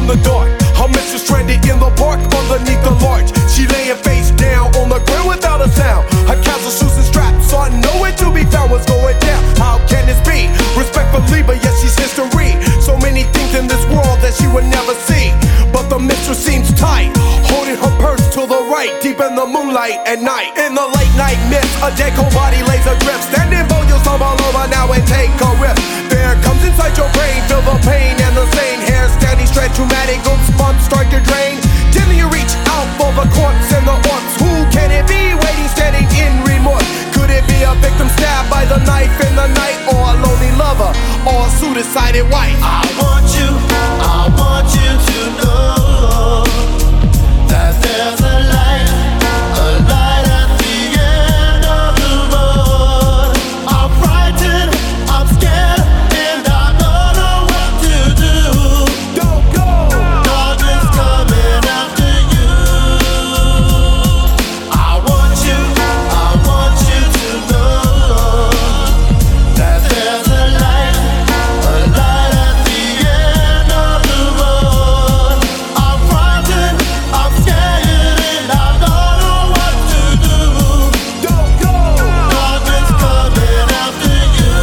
from the dark. Her mistress stranded in the park underneath the larch. She laying face down on the ground without a sound. Her casual shoes and straps are nowhere to be found. What's going down? How can this be? Respectfully, but yes, she's history. So many things in this world that she would never see. But the mistress seems tight, holding her purse to the right, deep in the moonlight at night. In the late night mist, a dead cold body lays adrift. Standing bold, you'll stumble over now and take a rip. Fear comes inside your brain, feel the pain and the same. Hair standing straight, traumatic goosebumps start to drain. Till you reach out for the corpse and the orcs. Who can it be waiting, standing in remorse? Could it be a victim stabbed by the knife in the night, or a lonely lover, or a suicided wife? I want you to know that there's a light at the end of the road. I'm frightened, I'm scared, and I don't know what to do. Don't go! Darkness coming after you. I want you to know that there's a light at the end of the road. I'm frightened, I'm scared, and I don't know what to do. Don't go! Darkness coming after you.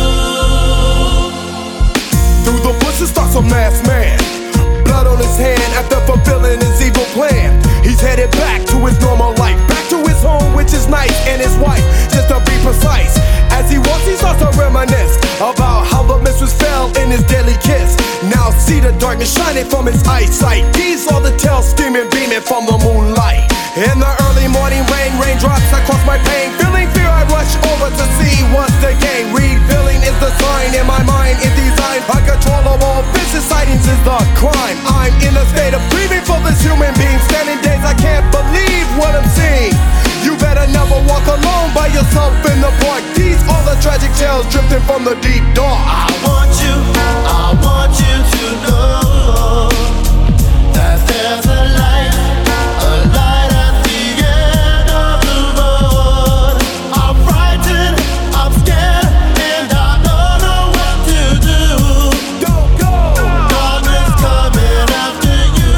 Through the bushes stalks a masked man, blood on his hand after fulfilling his evil plan. He's headed back to his normal life, back to his home, which is nice, and his wife, just to be precise. As he walks, he starts to reminisce about how the mistress fell in his deadly kiss. Now see the darkness shining from his eyesight. These are the tales steaming, beaming from the moonlight. In the early morning rain, raindrops across my pain. Feeling fear, I rush over to see what's the game. Revealing is the sign in my mind, it designed. Uncontrollable vicious sightings is the crime. I'm in a state of grieving for this human being. Standing days, I can't believe what I'm seeing. You better never walk alone by yourself in the park. These are the tragic tales drifting from the deep dark. I want you to know that there's a light at the end of the road. I'm frightened, I'm scared, and I don't know what to do. Don't go! Darkness coming after you.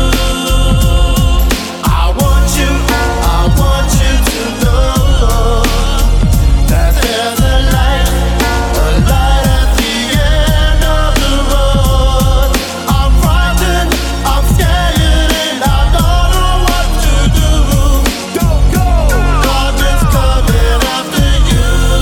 I want you to know that there's a light at the end of the road. I'm frightened, I'm scared, and I don't know what to do. Don't go! Darkness coming after you.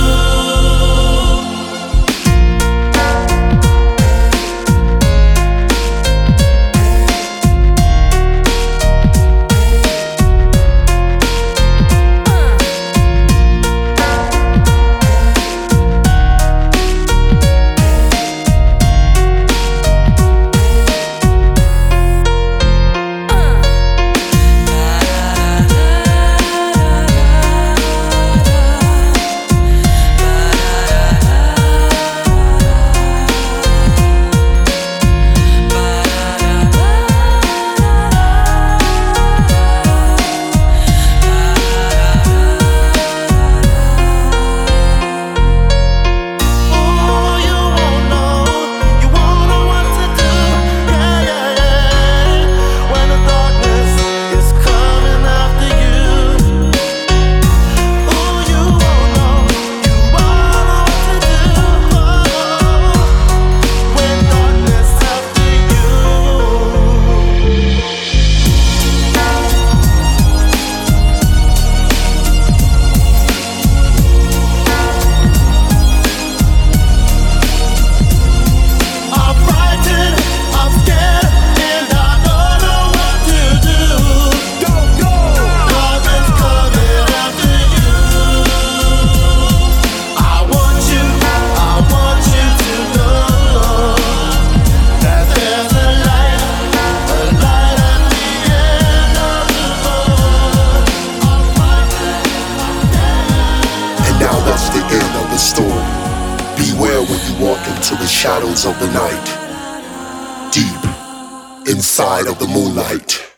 Beware when you walk into the shadows of the night, deep inside of the moonlight.